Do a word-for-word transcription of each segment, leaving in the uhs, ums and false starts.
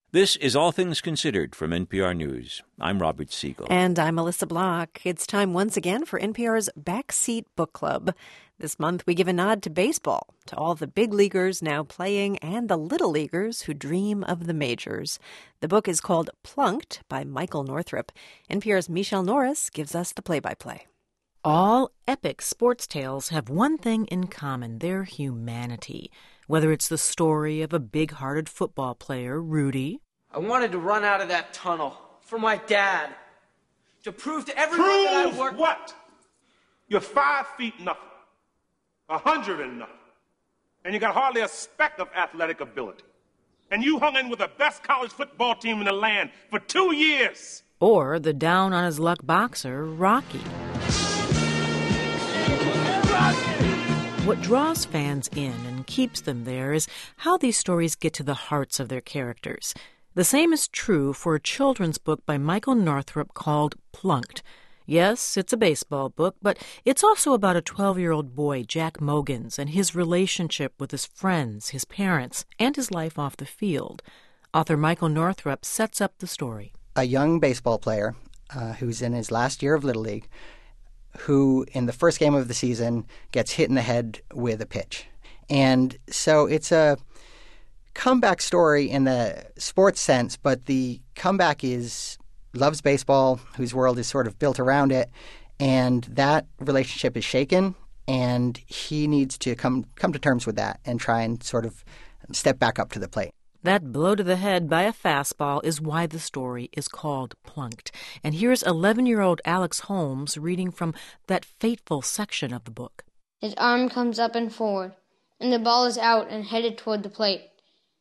This is All Things Considered from N P R News. I'm Robert Siegel. And I'm Melissa Block. It's time once again for N P R's Backseat Book Club. This month we give a nod to baseball, to all the big leaguers now playing and the little leaguers who dream of the majors. The book is called Plunked by Michael Northrup. N P R's Michelle Norris gives us the play-by-play. All epic sports tales have one thing in common, their humanity. Whether it's the story of a big-hearted football player, Rudy. I wanted to run out of that tunnel for my dad. To prove to everyone prove that I worked... what? You're five feet nothing. A hundred and nothing. And you got hardly a speck of athletic ability. And you hung in with the best college football team in the land for two years. Or the down-on-his-luck boxer, Rocky. What draws fans in and keeps them there is how these stories get to the hearts of their characters. The same is true for a children's book by Michael Northrup called Plunked. Yes, it's a baseball book, but it's also about a twelve-year-old boy, Jack Mogans, and his relationship with his friends, his parents, and his life off the field. Author Michael Northrup sets up the story. A young baseball player uh, who's in his last year of Little League, who in the first game of the season gets hit in the head with a pitch. And so it's a comeback story in the sports sense, but the comeback is loves baseball, whose world is sort of built around it, and that relationship is shaken, and he needs to come come to terms with that and try and sort of step back up to the plate. That blow to the head by a fastball is why the story is called Plunked. And here's eleven-year-old Alex Holmes reading from that fateful section of the book. His arm comes up and forward, and the ball is out and headed toward the plate.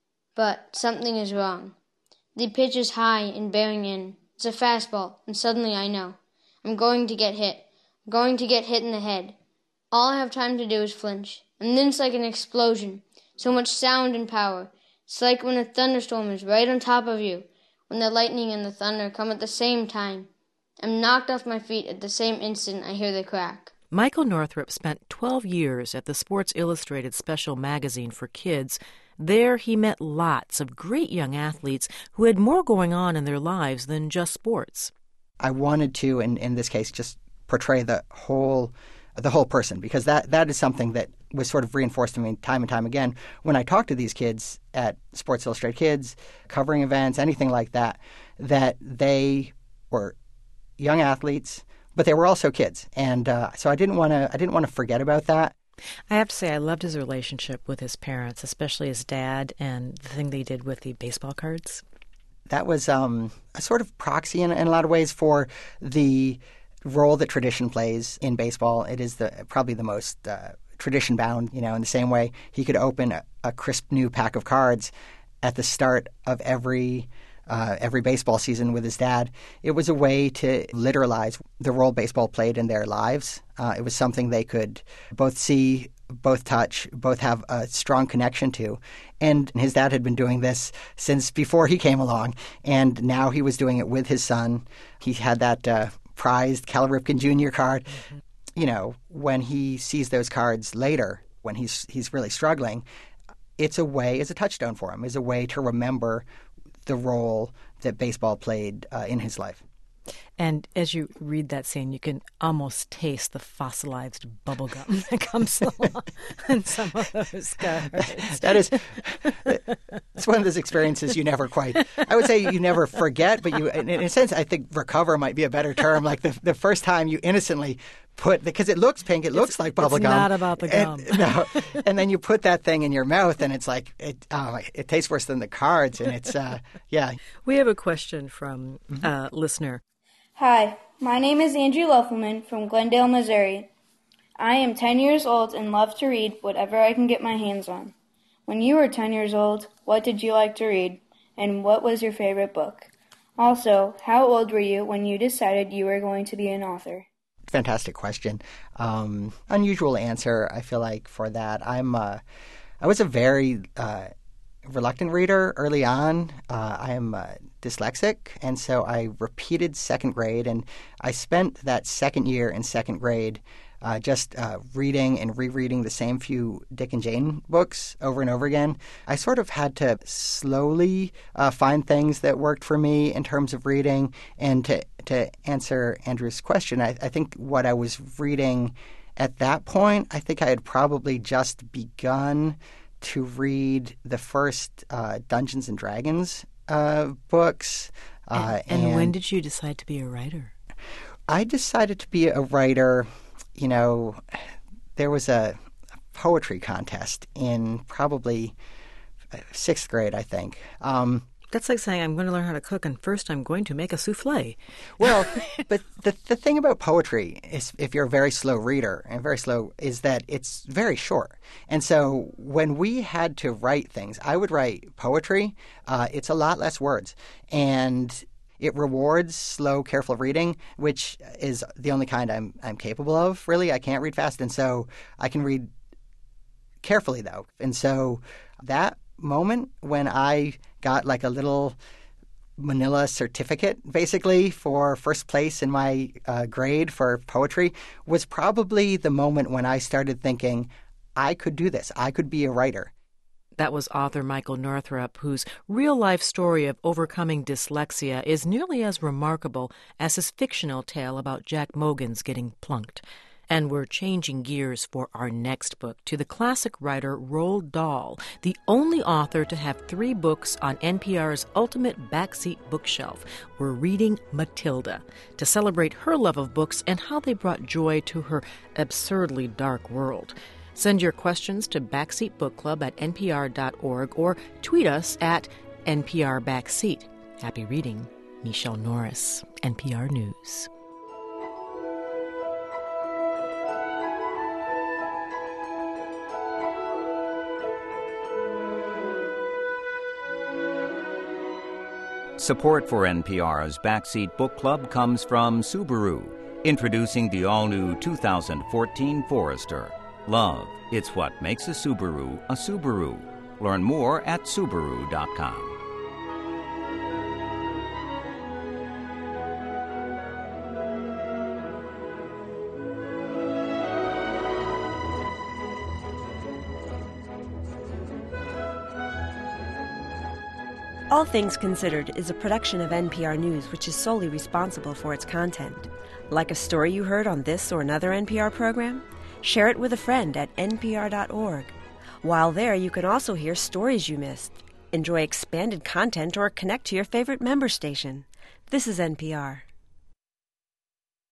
But something is wrong. The pitch is high and bearing in. It's a fastball, and suddenly I know. I'm going to get hit. I'm going to get hit in the head. All I have time to do is flinch. And then it's like an explosion. So much sound and power. It's like when a thunderstorm is right on top of you, when the lightning and the thunder come at the same time. I'm knocked off my feet at the same instant I hear the crack. Michael Northrup spent twelve years at the Sports Illustrated special magazine for kids. There he met lots of great young athletes who had more going on in their lives than just sports. I wanted to, in, in this case, just portray the whole the whole person, because that, that is something that was sort of reinforced to me time and time again when I talked to these kids at Sports Illustrated Kids, covering events, anything like that, that they were young athletes, but they were also kids. And uh, so I didn't want to I didn't want to forget about that. I have to say I loved his relationship with his parents, especially his dad, and the thing they did with the baseball cards. That was um, a sort of proxy in, in a lot of ways for the role that tradition plays in baseball. It is the probably the most uh, tradition-bound, you know, in the same way he could open a, a crisp new pack of cards at the start of every uh, every baseball season with his dad. It was a way to literalize the role baseball played in their lives. Uh, it was something they could both see, both touch, both have a strong connection to. And his dad had been doing this since before he came along, and now he was doing it with his son. He had that uh, prized Cal Ripken Junior card. Mm-hmm. You know, when he sees those cards later, when he's he's really struggling, it's a way, it's a touchstone for him, it's a way to remember the role that baseball played uh, in his life. And as you read that scene, you can almost taste the fossilized bubble gum that comes along in some of those cards. That is, it's one of those experiences you never quite, I would say you never forget, but you, in, in a sense, I think recover might be a better term. Like the the first time you innocently put, because it looks pink, it looks it's, like bubble it's gum. It's not about the gum. And, no, and then you put that thing in your mouth, and it's like, it, oh, it tastes worse than the cards, and it's, uh, yeah. We have a question from a mm-hmm. uh, listener. Hi, my name is Andrew Loffelman from Glendale, Missouri. I am ten years old and love to read whatever I can get my hands on. When you were ten years old, what did you like to read, and what was your favorite book? Also, how old were you when you decided you were going to be an author? Fantastic question. Um, unusual answer, I feel like, for that. I'm, uh, I was a very uh, reluctant reader early on. Uh, I am uh, dyslexic, and so I repeated second grade, and I spent that second year in second grade uh, just uh, reading and rereading the same few Dick and Jane books over and over again, I sort of had to slowly uh, find things that worked for me in terms of reading. And to to answer Andrew's question, I, I think what I was reading at that point, I think I had probably just begun to read the first uh, Dungeons and Dragons uh, books. Uh, and, and, and when did you decide to be a writer? I decided to be a writer, you know, there was a poetry contest in probably sixth grade, I think. Um, That's like saying I'm going to learn how to cook, and first I'm going to make a souffle. Well, but the the thing about poetry is, if you're a very slow reader and very slow, is that it's very short. And so when we had to write things, I would write poetry. Uh, it's a lot less words, and it rewards slow, careful reading, which is the only kind I'm I'm capable of. Really, I can't read fast, and so I can read carefully though. And so that moment when I got like a little manila certificate, basically, for first place in my uh, grade for poetry was probably the moment when I started thinking, I could do this. I could be a writer. That was author Michael Northrup, whose real-life story of overcoming dyslexia is nearly as remarkable as his fictional tale about Jack Mogan's getting plunked. And we're changing gears for our next book to the classic writer Roald Dahl, the only author to have three books on N P R's ultimate backseat bookshelf. We're reading Matilda to celebrate her love of books and how they brought joy to her absurdly dark world. Send your questions to backseatbookclub at n p r dot org or tweet us at N P R Backseat. Happy reading. Michelle Norris, N P R News. Support for N P R's Backseat Book Club comes from Subaru, introducing the all-new two thousand fourteen Forester. Love, it's what makes a Subaru a Subaru. Learn more at Subaru dot com. All Things Considered is a production of N P R News, which is solely responsible for its content. Like a story you heard on this or another N P R program? Share it with a friend at N P R dot org. While there, you can also hear stories you missed, enjoy expanded content, or connect to your favorite member station. This is N P R.